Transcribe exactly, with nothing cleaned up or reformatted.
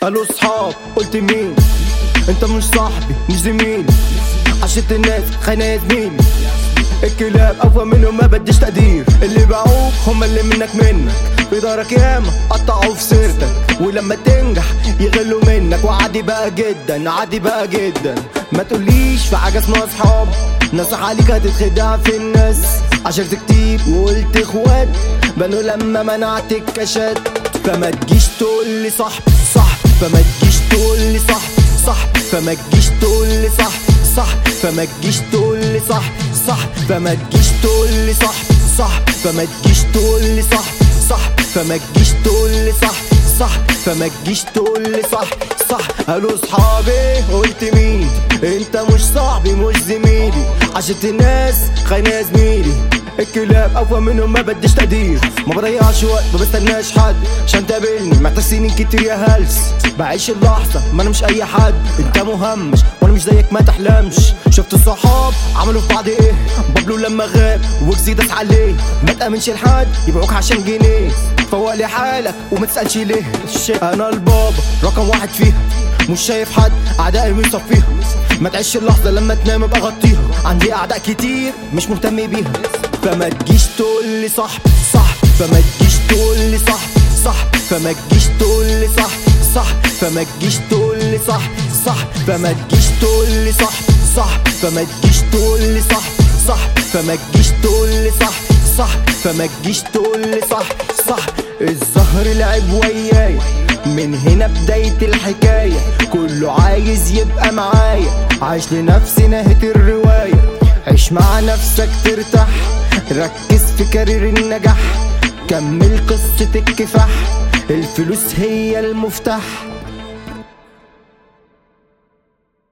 قالوا صحاب قلت مين؟ انت مش صاحبي مش زميلي، عشت الناس خاينة يا زميلي. الكلاب اقوى منهم ما بديش تقدير، اللي باعوك هم اللي منك منك، في دارك ياما قطعوا في سيرتك، ولما تنجح يغلوا منك. وعادي بقى جدا عادي بقى جدا، ما تقوليش في حاجة اسمها صحاب. نصح عليك هتتخدع في الناس، عشرت كتير وقلت اخوات بنوا لما منعت الكاشات. فما تجيش تقولي صح صح، فما تجيش تقولي صح صح، فما تجيش تقولي صح صح، فما تجيش تقولي صح صح، فما تجيش تقولي صح صح، فما تجيش تقولي صح صح، فما تجيش تقولي صح صح، فما تجيش تقولي صح صح. قالوا صحابي قلت مين؟ انت مش صاحبي مش زميلي، عشت الناس خاينة يا زميلي. الكلاب اقوى منهم ما بديش تقدير، ما بضيعش وقت ما بستناش حد عشان تقابلني. محتاج سنين كتير يا هلس، بعيش اللحظة ما انا مش اي حد. انت مهمش وانا مش زيك ما تحلمش. شفت الصحاب عملوا في بعض ايه؟ بابلو لما غاب وجزي داس عليه، ما تامنش لحد يبيعوك عشان جنيه. فوق لي حالك وما تسالش ليه. انا البابا رقم واحد فيها، مش شايف حد اعدائي مصفيها. ما تعيش اللحظة لما تنام ابقى غطيها، عندي اعداء كتير مش مهتم بيها. فما تجيش تقولي صح صح، فما تجيش تقولي صح صح، فما تجيش تقولي صح صح، فما تجيش تقولي صح صح، فما تجيش تقولي صح صح، فما تجيش تقولي صح صح، فما تجيش تقولي صح صح، فما تجيش تقولي صح صح. الزهر لعب ويايا من هنا بداية الحكاية، كله عايز يبقى معايا، عايش لنفسي نهاية الرواية. عيش مع نفسك ترتاح، ركز في كارير النجاح، كمل قصة الكفاح، الفلوس هي المفتاح.